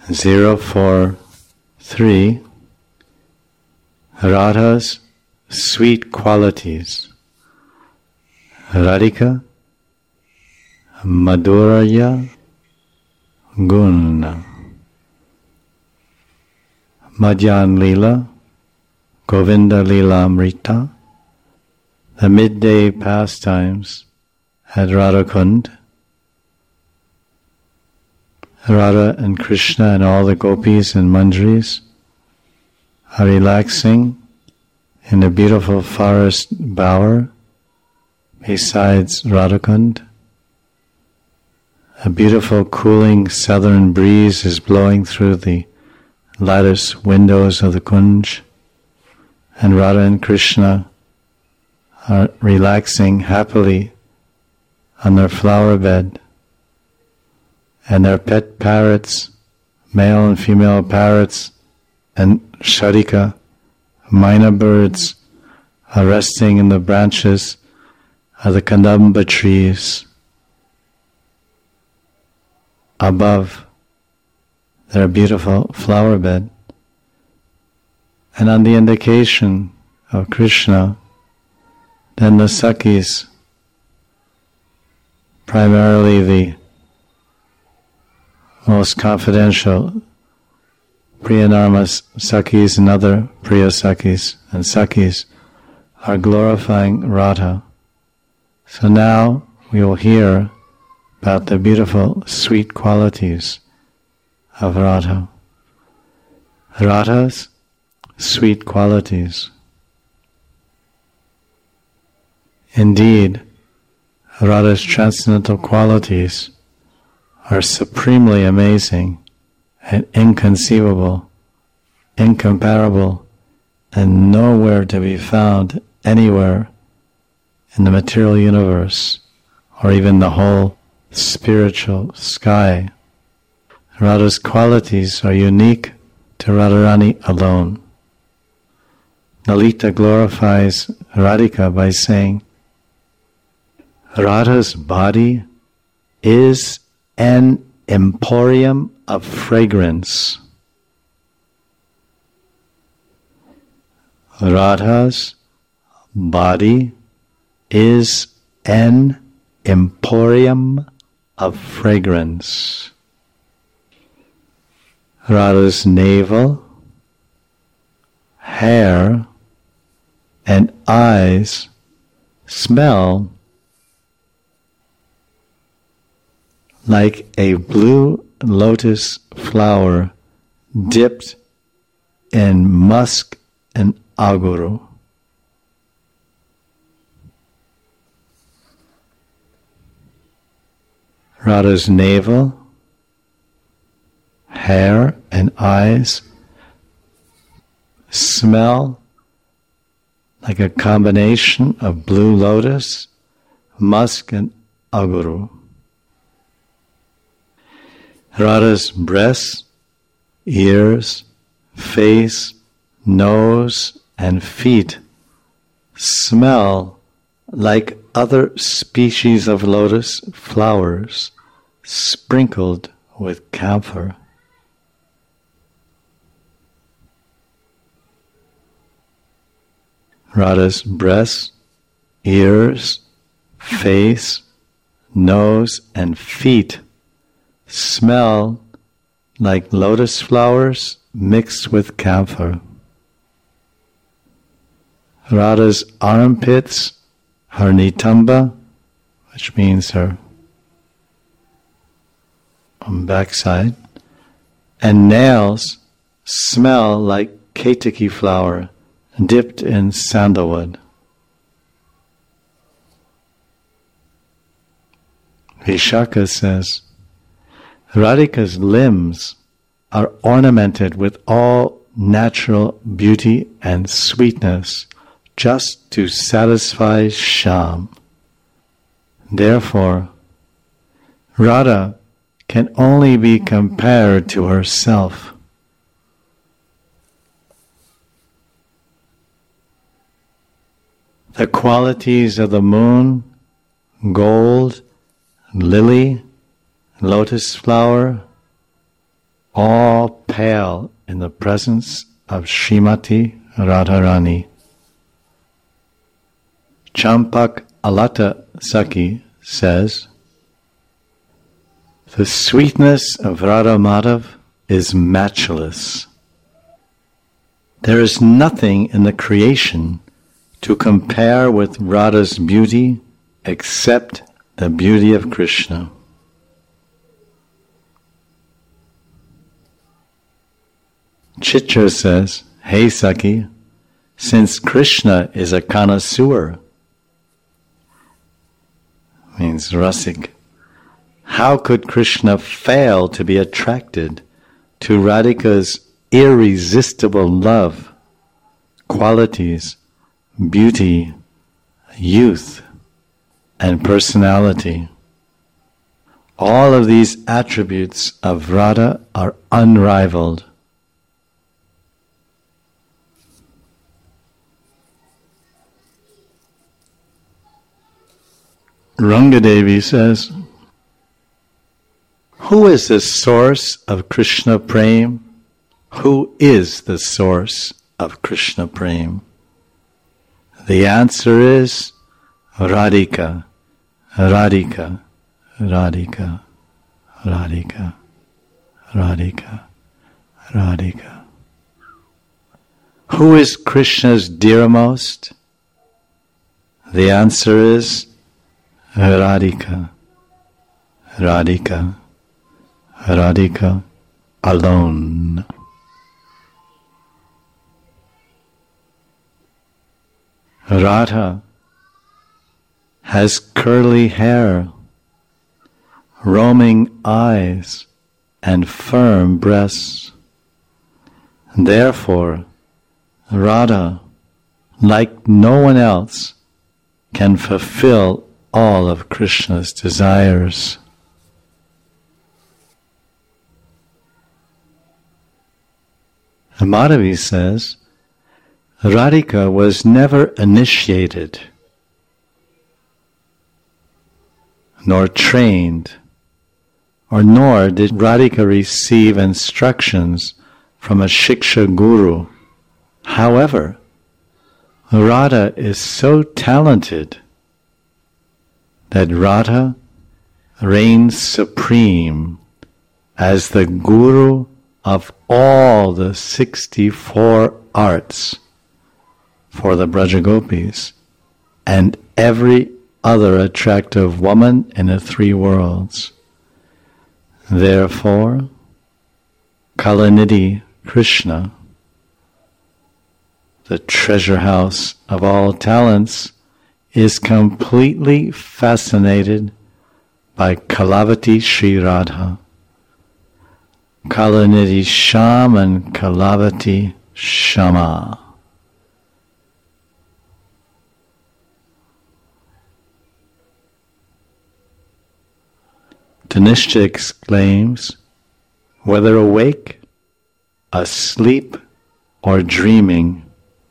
043, Radha's sweet qualities. Radhika Madhuraya Guna. Madhyan Lila, Govinda Lila Amrita, the midday pastimes at Radhakund. Radha and Krishna and all the gopis and manjaris are relaxing in a beautiful forest bower besides Radhakund. A beautiful cooling southern breeze is blowing through the lattice windows of the Kunj, and Radha and Krishna are relaxing happily on their flower bed, and their pet parrots, male and female parrots, and sharika, myna birds, are resting in the branches of the kadamba trees above their beautiful flower bed. And on the indication of Krishna, then the Sakhis, primarily the most confidential Priyanarma Sakhis and other Priya Sakhis and Sakhis, are glorifying Radha. So now we will hear about the beautiful sweet qualities of Radha. Radha's sweet qualities. Indeed, Radha's transcendental qualities are supremely amazing and inconceivable, incomparable, and nowhere to be found anywhere in the material universe or even the whole spiritual sky. Radha's qualities are unique to Radharani alone. Lalita glorifies Radhika by saying, Radha's body is an emporium of fragrance. Radha's body is an emporium of fragrance. Radha's navel, hair, and eyes smell like a blue lotus flower dipped in musk and aguru. Radha's navel, hair, and eyes smell like a combination of blue lotus, musk, and aguru. Radha's breasts, ears, face, nose, and feet smell like other species of lotus flowers sprinkled with camphor. Radha's breasts, ears, face, nose, and feet smell like lotus flowers mixed with camphor. Radha's armpits, her nitamba, which means her backside, and nails smell like ketaki flower dipped in sandalwood. Vishaka says, Radhika's limbs are ornamented with all natural beauty and sweetness just to satisfy Shyam. Therefore, Radha can only be compared to herself. The qualities of the moon, gold, lily, lotus flower, all pale in the presence of Srimati Radharani. Champak Alata Saki says, the sweetness of Radha Madhav is matchless. There is nothing in the creation to compare with Radha's beauty except the beauty of Krishna. Chitra says, hey Saki, since Krishna is a connoisseur, means rasik, how could Krishna fail to be attracted to Radhika's irresistible love, qualities, beauty, youth, and personality? All of these attributes of Radha are unrivaled. Rangadevi says, who is the source of Krishna Prem? Who is the source of Krishna Prem? The answer is Radhika, Radhika, Radhika, Radhika, Radhika, Radhika. Who is Krishna's dearmost? The answer is Radhika, Radhika, Radhika alone. Radha has curly hair, roaming eyes, and firm breasts. Therefore, Radha, like no one else, can fulfill all of Krishna's desires. Madhavi says, Radhika was never initiated, nor trained, nor did Radhika receive instructions from a Shiksha Guru. However, Radha is so talented that Radha reigns supreme as the Guru of all the 64 arts for the Brajagopis and every other attractive woman in the three worlds. Therefore, Kalanidhi Krishna, the treasure house of all talents, is completely fascinated by Kalavati Sri Radha. Kalanidhi Sham and Kalavati Shama. Tanishta exclaims, whether awake, asleep, or dreaming,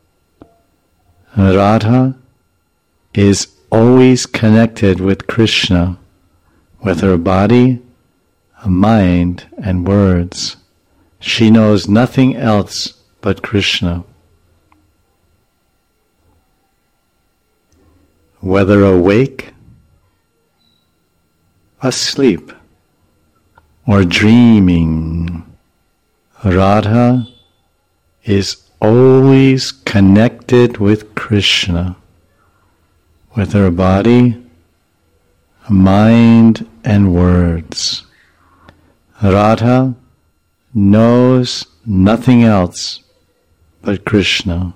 Radha is always connected with Krishna, with her body, mind, and words. She knows nothing else but Krishna. Whether awake, asleep, or dreaming, Radha is always connected with Krishna, with her body, mind, and words. Radha knows nothing else but Krishna.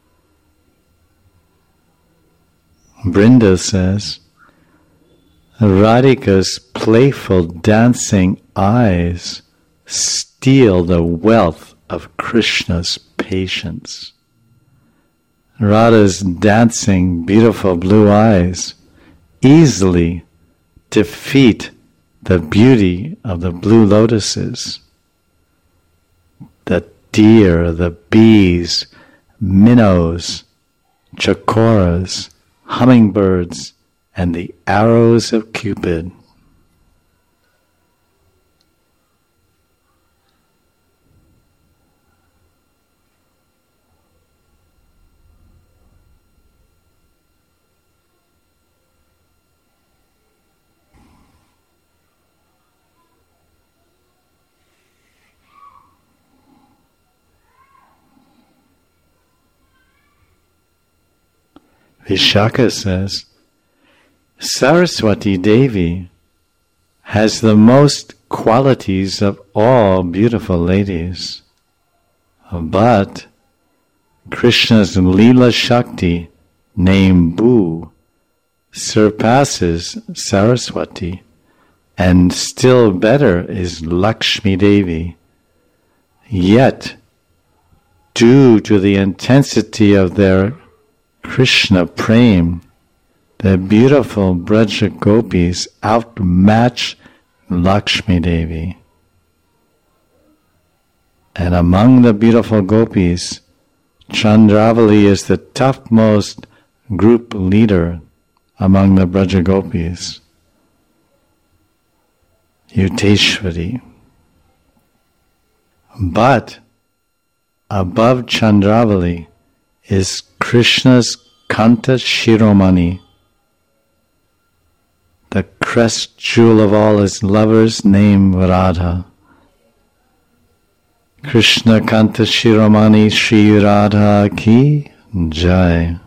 Brinda says, Radhika's playful dancing eyes steal the wealth of Krishna's patience. Radha's dancing, beautiful blue eyes easily defeat the beauty of the blue lotuses, the deer, the bees, minnows, chakoras, hummingbirds, and the arrows of Cupid. Vishaka says, Saraswati Devi has the most qualities of all beautiful ladies, but Krishna's Leela Shakti, named Bhu, surpasses Saraswati, and still better is Lakshmi Devi. Yet, due to the intensity of their Krishna Prem, the beautiful Braja Gopis outmatch Lakshmi Devi. And among the beautiful gopis, Chandravali is the topmost group leader among the Braja Gopis. Yuteshwari. But above Chandravali is Krishna's Kanta Shiromani, the crest jewel of all his lovers, named Radha. Krishna Kanta Shiromani Shri Radha Ki Jai.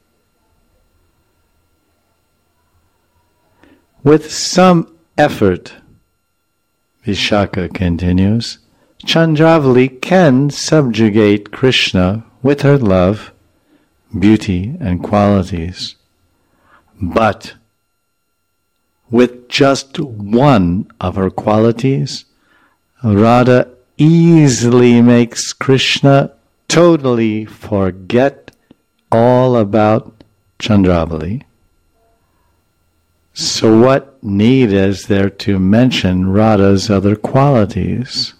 With some effort, Vishaka continues, Chandravali can subjugate Krishna with her love, beauty, and qualities. But with just one of her qualities, Radha easily makes Krishna totally forget all about Chandravali. So what need is there to mention Radha's other qualities?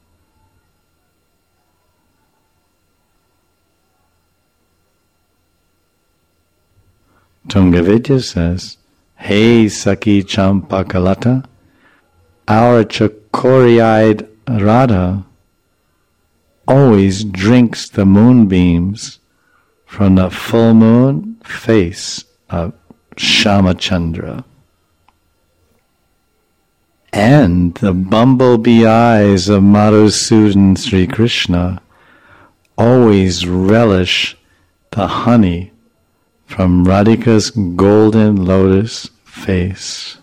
Tungavidya says, Hey Saki Champakalata, our chakori-eyed Radha always drinks the moonbeams from the full moon face of Shamachandra. And the bumblebee eyes of Madhusudan Sri Krishna always relish the honey from Radhika's golden lotus face.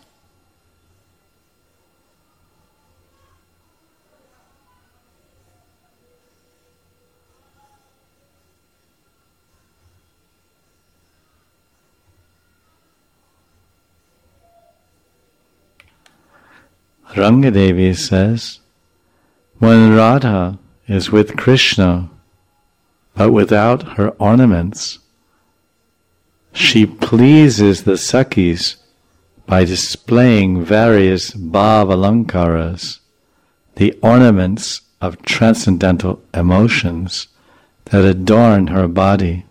Rangadevi says, when Radha is with Krishna, but without her ornaments, she pleases the Sakhis by displaying various bhava-alankaras, the ornaments of transcendental emotions that adorn her body.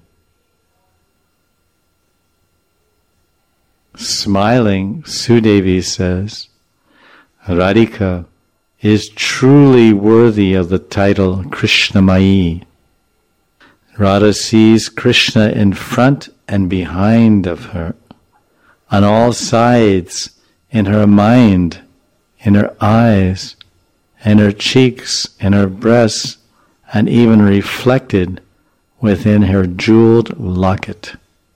Smiling, Sudevi says, Radhika is truly worthy of the title Krishnamayi. Radha sees Krishna in front and behind of her, on all sides, in her mind, in her eyes, in her cheeks, in her breasts, and even reflected within her jeweled locket.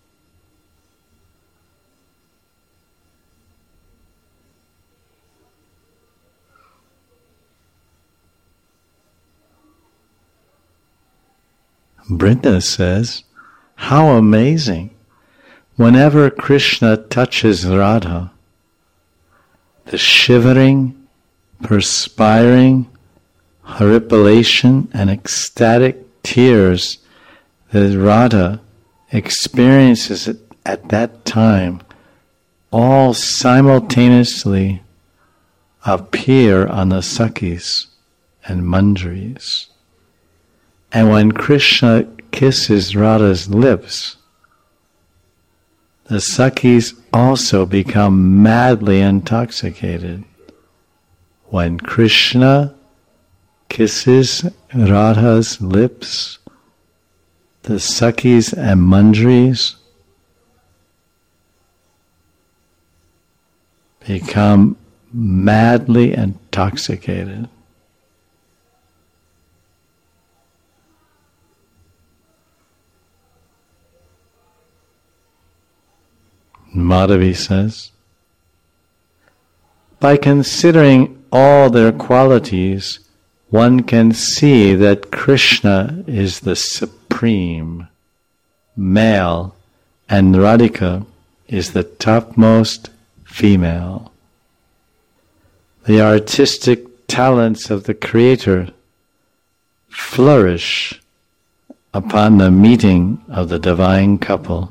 Brinda says, how amazing! Whenever Krishna touches Radha, the shivering, perspiring, horripilation, and ecstatic tears that Radha experiences at that time all simultaneously appear on the Sakhis and Manjaris. And when Krishna kisses Radha's lips, the Sakhis also become madly intoxicated. When Krishna kisses Radha's lips, the Sakhis and Manjaris become madly intoxicated. Madhavi says, by considering all their qualities, one can see that Krishna is the supreme male and Radhika is the topmost female. The artistic talents of the Creator flourish upon the meeting of the divine couple.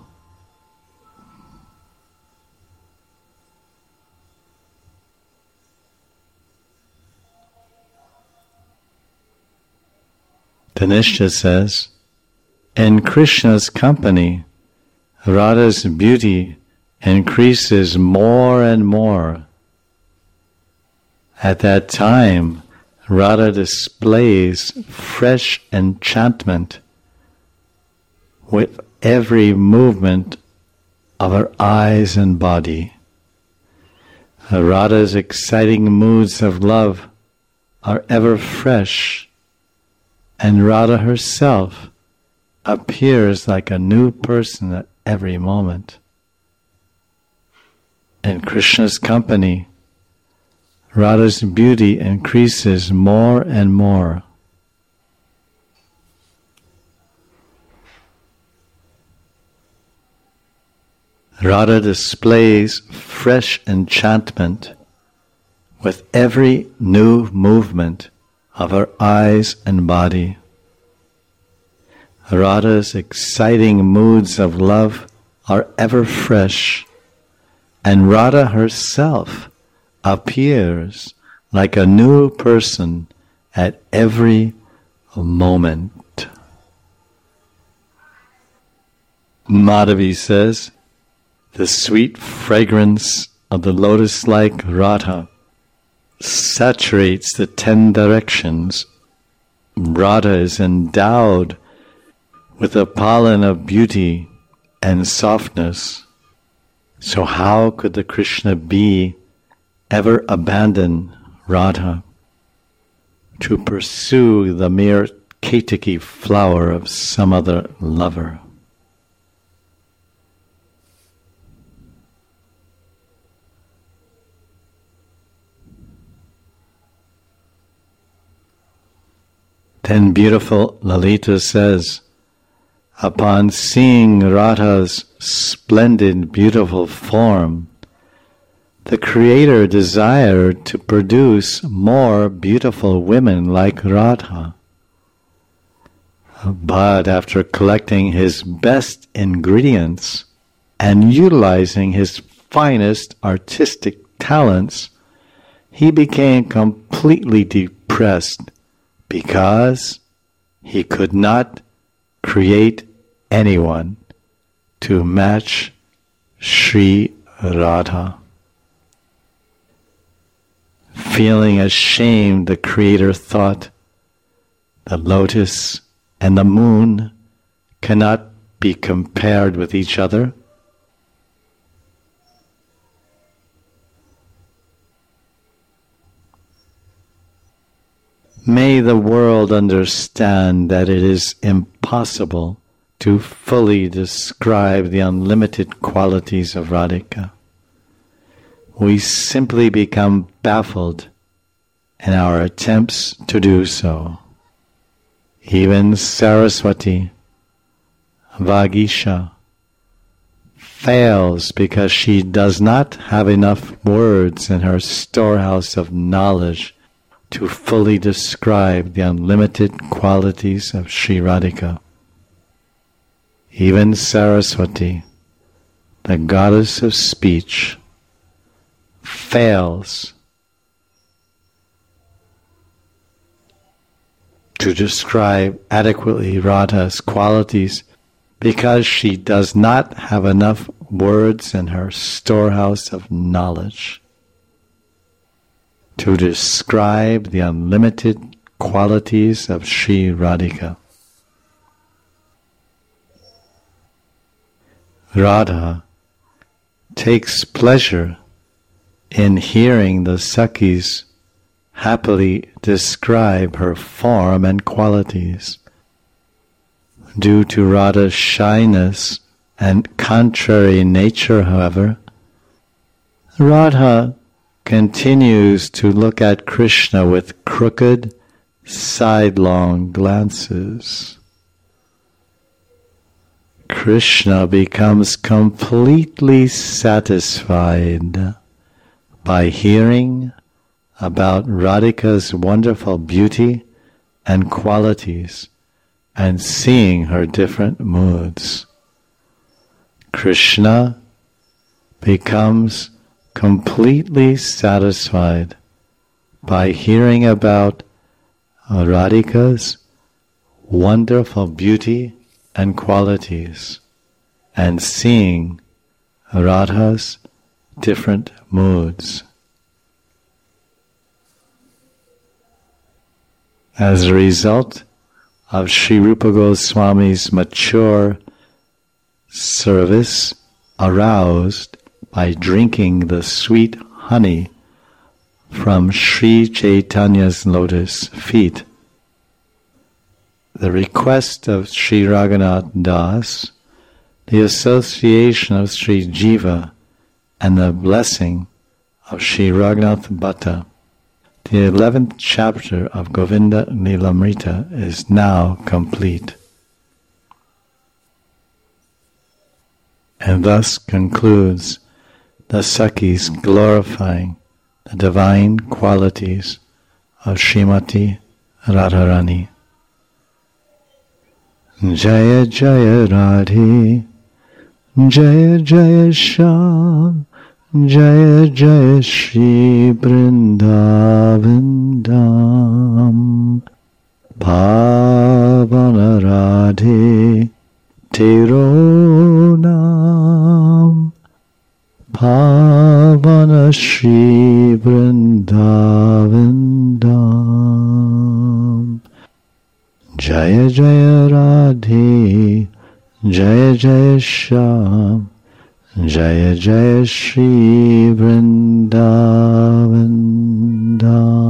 Tanishta says, in Krishna's company, Radha's beauty increases more and more. At that time, Radha displays fresh enchantment with every movement of her eyes and body. Radha's exciting moods of love are ever fresh, and Radha herself appears like a new person at every moment. In Krishna's company, Radha's beauty increases more and more. Radha displays fresh enchantment with every new movement of her eyes and body. Radha's exciting moods of love are ever fresh, and Radha herself appears like a new person at every moment. Madhavi says, the sweet fragrance of the lotus-like Radha saturates the 10 directions. Radha is endowed with the pollen of beauty and softness. So how could the Krishna be ever abandon Radha to pursue the mere Ketaki flower of some other lover? Then beautiful Lalita says, upon seeing Radha's splendid, beautiful form, the Creator desired to produce more beautiful women like Radha. But after collecting his best ingredients and utilizing his finest artistic talents, he became completely depressed because he could not create anyone to match Sri Radha. Feeling ashamed, the Creator thought, the lotus and the moon cannot be compared with each other. May the world understand that it is impossible to fully describe the unlimited qualities of Radhika. We simply become baffled in our attempts to do so. Even Saraswati, Vagisha, fails because she does not have enough words in her storehouse of knowledge to fully describe the unlimited qualities of Sri Radhika. Even Saraswati, the goddess of speech, fails to describe adequately Radha's qualities because she does not have enough words in her storehouse of knowledge to describe the unlimited qualities of Sri Radhika. Radha takes pleasure in hearing the Sakhis happily describe her form and qualities. Due to Radha's shyness and contrary nature, however, Radha continues to look at Krishna with crooked, sidelong glances. Krishna becomes completely satisfied by hearing about Radhika's wonderful beauty and qualities and seeing her different moods. Krishna becomes completely satisfied by hearing about Radhika's wonderful beauty and qualities and seeing Radha's different moods. As a result of Sri Rupa Goswami's mature service aroused by drinking the sweet honey from Sri Chaitanya's lotus feet, the request of Sri Raghunath Das, the association of Sri Jiva, and the blessing of Sri Raghunath Bhatta, the 11th chapter of Govinda Lilamrita is now complete. And thus concludes the Sakhis glorifying the divine qualities of Srimati Radharani. Jaya Jaya Radhe, Jaya Jaya Shyam, Jaya Jaya Shri Vrindavan Dham, Pavana Radhe Tero Nam, Pavana Shri Vrindavan Dham. Jaya Jaya Radhe, Jaya Jaya Shyam, Jaya Jaya Shri Vrindavan Dham.